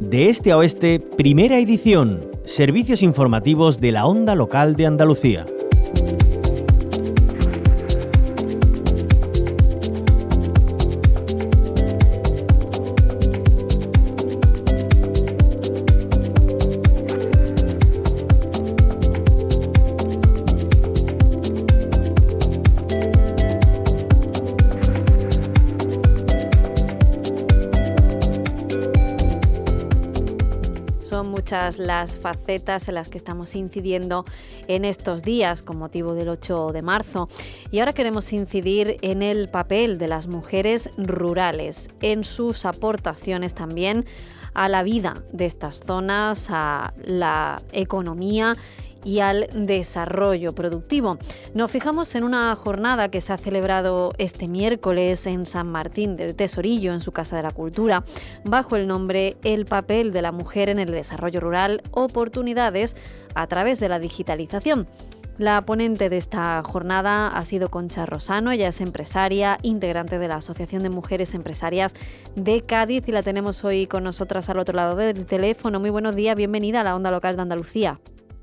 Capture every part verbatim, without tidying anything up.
De este a oeste, primera edición. Servicios informativos de la Onda Local de Andalucía. Son muchas las facetas en las que estamos incidiendo en estos días con motivo del ocho de marzo. Y ahora queremos incidir en el papel de las mujeres rurales, en sus aportaciones también a la vida de estas zonas, a la economía y al desarrollo productivo. Nos fijamos en una jornada que se ha celebrado este miércoles en San Martín del Tesorillo, en su Casa de la Cultura, bajo el nombre El papel de la mujer en el desarrollo rural, oportunidades a través de la digitalización. La ponente de esta jornada ha sido Concha Rosano. Ella es empresaria, integrante de la Asociación de Mujeres Empresarias de Cádiz, y la tenemos hoy con nosotras al otro lado del teléfono. Muy buenos días, bienvenida a la Onda Local de Andalucía.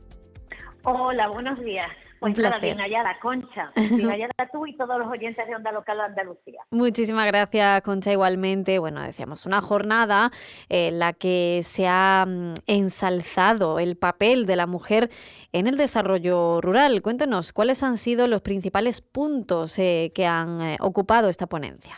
Hola, buenos días. Pues nada, bien hallada, Concha. Bien hallada tú y todos los oyentes de Onda Local de Andalucía. Muchísimas gracias, Concha, igualmente. Bueno, decíamos, una jornada en la que se ha ensalzado el papel de la mujer en el desarrollo rural. Cuéntenos, ¿cuáles han sido los principales puntos eh, que han eh, ocupado esta ponencia?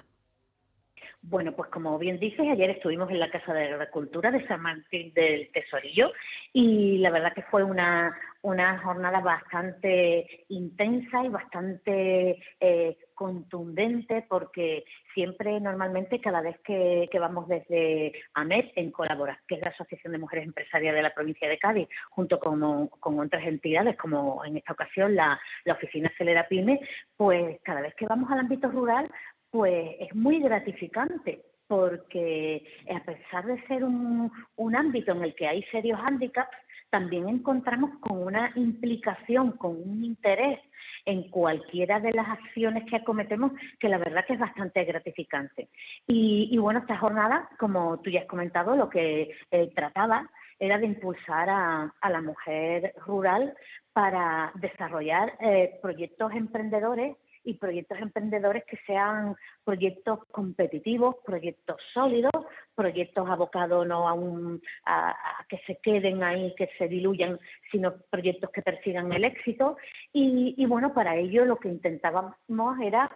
Bueno, pues como bien dices, ayer estuvimos en la Casa de la Cultura de San Martín del Tesorillo y la verdad que fue una, una jornada bastante intensa y bastante eh, contundente, porque siempre, normalmente, cada vez que, que vamos desde AMEP, en colaboración, que es la Asociación de Mujeres Empresarias de la provincia de Cádiz, junto con, con otras entidades, como en esta ocasión la, la Oficina Acelera Pyme, pues cada vez que vamos al ámbito rural, pues es muy gratificante, porque a pesar de ser un, un ámbito en el que hay serios hándicaps, también encontramos con una implicación, con un interés en cualquiera de las acciones que acometemos, que la verdad que es bastante gratificante. Y, y bueno, esta jornada, como tú ya has comentado, lo que eh, trataba era de impulsar a, a la mujer rural para desarrollar eh, proyectos emprendedores y proyectos emprendedores que sean proyectos competitivos, proyectos sólidos, proyectos abocados no a, un, a, a que se queden ahí, que se diluyan, sino proyectos que persigan el éxito. Y, y bueno, para ello lo que intentábamos era,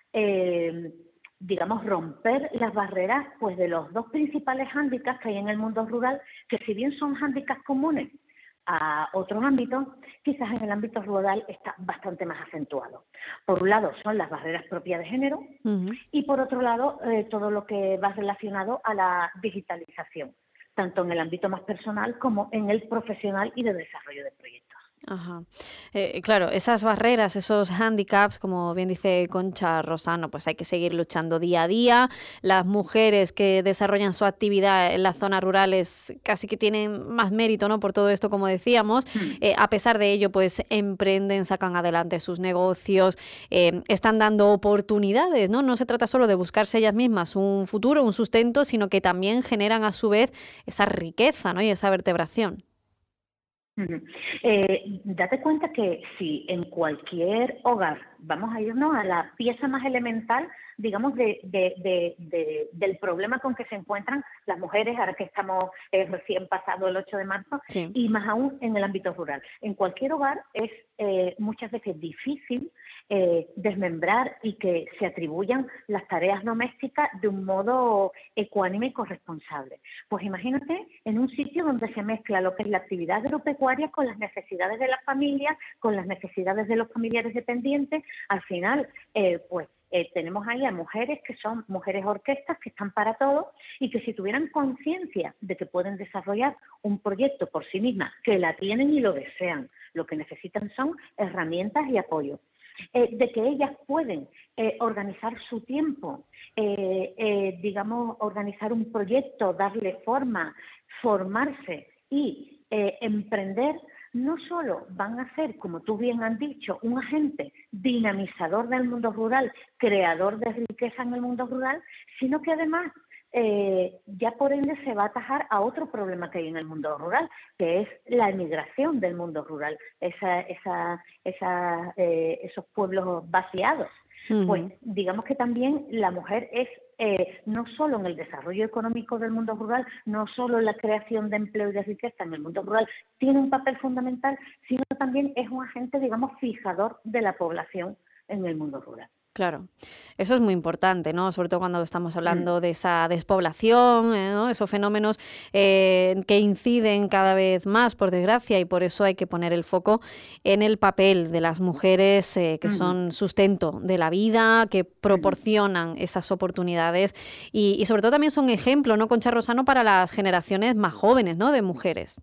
eh, digamos, romper las barreras pues de los dos principales hándicaps que hay en el mundo rural, que si bien son hándicaps comunes a otros ámbitos, quizás en el ámbito rural está bastante más acentuado. Por un lado son las barreras propias de género, uh-huh. y por otro lado eh, todo lo que va relacionado a la digitalización, tanto en el ámbito más personal como en el profesional y de desarrollo de proyectos. Ajá. Eh, claro, esas barreras, esos hándicaps, como bien dice Concha Rosano, pues hay que seguir luchando día a día. Las mujeres que desarrollan su actividad en las zonas rurales casi que tienen más mérito, ¿no? Por todo esto, como decíamos. Mm. Eh, a pesar de ello, pues emprenden, sacan adelante sus negocios, eh, están dando oportunidades, ¿no? No se trata solo de buscarse ellas mismas un futuro, un sustento, sino que también generan a su vez esa riqueza, ¿no? Y esa vertebración. Uh-huh. Eh, date cuenta que si en cualquier hogar, vamos a irnos a la pieza más elemental, digamos, de, de, de, de, del problema con que se encuentran las mujeres, ahora que estamos eh, recién pasado el ocho de marzo, sí. Y más aún en el ámbito rural. En cualquier hogar es eh, muchas veces difícil eh, desmembrar y que se atribuyan las tareas domésticas de un modo ecuánime y corresponsable. Pues imagínate en un sitio donde se mezcla lo que es la actividad agropecuaria con las necesidades de la familia, con las necesidades de los familiares dependientes. Al final, eh, pues Eh, tenemos ahí a mujeres que son mujeres orquestas, que están para todo, y que si tuvieran conciencia de que pueden desarrollar un proyecto por sí mismas, que la tienen y lo desean, lo que necesitan son herramientas y apoyo. Eh, de que ellas pueden eh, organizar su tiempo, eh, eh, digamos, organizar un proyecto, darle forma, formarse y eh, emprender, no solo van a ser, como tú bien has dicho, un agente dinamizador del mundo rural, creador de riqueza en el mundo rural, sino que además eh, ya por ende se va a atajar a otro problema que hay en el mundo rural, que es la emigración del mundo rural, esa, esa, esa, eh, esos pueblos vaciados. Pues Ujú. digamos que también la mujer es eh, no solo en el desarrollo económico del mundo rural, no solo en la creación de empleo y de riqueza en el mundo rural, tiene un papel fundamental, sino también es un agente, digamos, fijador de la población en el mundo rural. Claro, eso es muy importante, ¿no? Sobre todo cuando estamos Mm. hablando de esa despoblación, eh, ¿no? Esos fenómenos eh, que inciden cada vez más, por desgracia, y por eso hay que poner el foco en el papel de las mujeres eh, que Ujú, son sustento de la vida, que ujú. proporcionan esas oportunidades y, y sobre todo también son ejemplo, ¿no, Concha Rosano, para las generaciones más jóvenes, ¿no? De mujeres.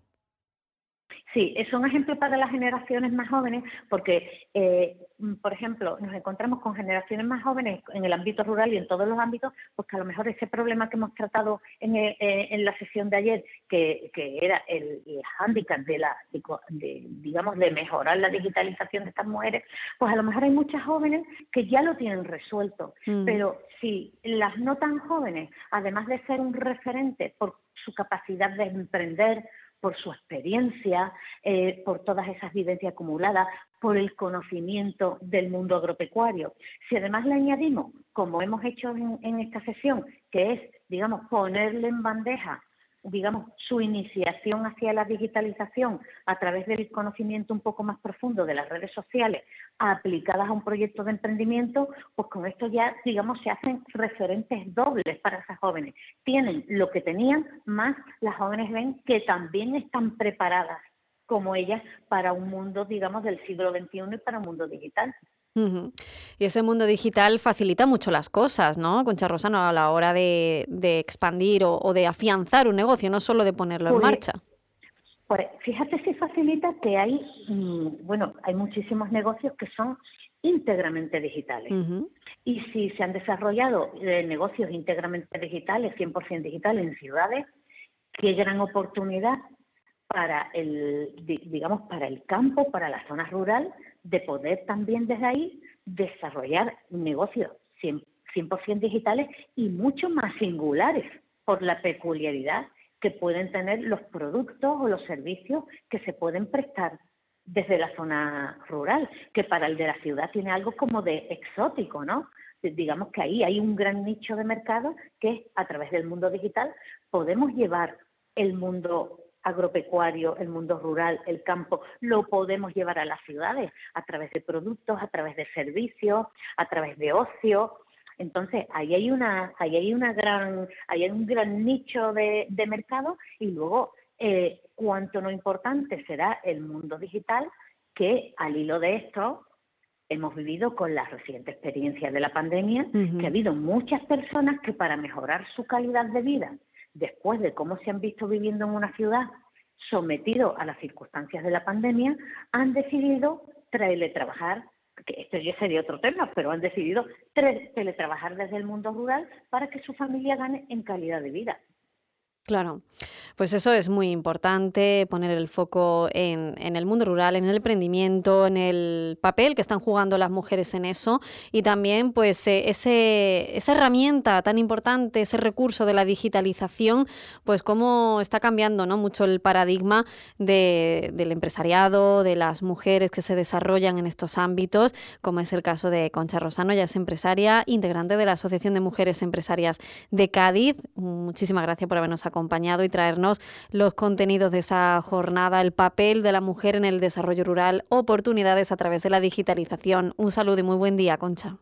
Sí, es un ejemplo para las generaciones más jóvenes porque, eh, mm, por ejemplo, nos encontramos con generaciones más jóvenes en el ámbito rural y en todos los ámbitos, pues que a lo mejor ese problema que hemos tratado en, eh, eh, en la sesión de ayer, que, que era el, el hándicap de la, de, co- de, digamos, de mejorar la digitalización de estas mujeres, pues a lo mejor hay muchas jóvenes que ya lo tienen resuelto, Mm, pero si las no tan jóvenes, además de ser un referente por su capacidad de emprender, por su experiencia, eh, por todas esas vivencias acumuladas, por el conocimiento del mundo agropecuario. Si además le añadimos, como hemos hecho en, en esta sesión, que es, digamos, ponerle en bandeja, digamos, su iniciación hacia la digitalización a través del conocimiento un poco más profundo de las redes sociales aplicadas a un proyecto de emprendimiento, pues con esto ya, digamos, se hacen referentes dobles para esas jóvenes. Tienen lo que tenían, más las jóvenes ven que también están preparadas como ellas para un mundo, digamos, del siglo veintiuno y para un mundo digital. ujú. Y ese mundo digital facilita mucho las cosas, ¿no, Concha Rosano, a la hora de, de expandir o, o de afianzar un negocio, no solo de ponerlo en Pues, marcha? pues fíjate si facilita que hay, mm, bueno, hay muchísimos negocios que son íntegramente digitales. Ujú. Y si se han desarrollado eh, negocios íntegramente digitales, cien por ciento digitales en ciudades, qué gran oportunidad para el, di- digamos, para el campo, para la zona rural, de poder también desde ahí desarrollar negocios cien, cien por ciento digitales y mucho más singulares por la peculiaridad que pueden tener los productos o los servicios que se pueden prestar desde la zona rural, que para el de la ciudad tiene algo como de exótico, ¿no? Digamos que ahí hay un gran nicho de mercado que a través del mundo digital podemos llevar el mundo agropecuario, el mundo rural, el campo, lo podemos llevar a las ciudades a través de productos, a través de servicios, a través de ocio. Entonces, ahí hay una, ahí hay una gran, ahí hay un gran nicho de, de mercado y luego eh, cuánto no importante será el mundo digital que al hilo de esto hemos vivido con la reciente experiencia de la pandemia, que ha Ujú. habido muchas personas que para mejorar su calidad de vida, después de cómo se han visto viviendo en una ciudad sometido a las circunstancias de la pandemia, han decidido teletrabajar, que esto ya sería otro tema, pero han decidido teletrabajar desde el mundo rural para que su familia gane en calidad de vida. Claro, pues eso es muy importante, poner el foco en, en el mundo rural, en el emprendimiento, en el papel que están jugando las mujeres en eso y también pues eh, ese, esa herramienta tan importante, ese recurso de la digitalización, pues cómo está cambiando, ¿no?, mucho el paradigma de- del empresariado, de las mujeres que se desarrollan en estos ámbitos, como es el caso de Concha Rosano, ella es empresaria, integrante de la Asociación de Mujeres Empresarias de Cádiz. Muchísimas gracias por habernos acompañado y traernos los contenidos de esa jornada, el papel de la mujer en el desarrollo rural, oportunidades a través de la digitalización. Un saludo y muy buen día, Concha.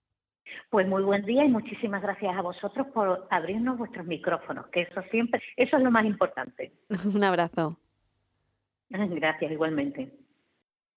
Pues muy buen día y muchísimas gracias a vosotros por abrirnos vuestros micrófonos, que eso siempre, eso es lo más importante. Un abrazo. Gracias igualmente.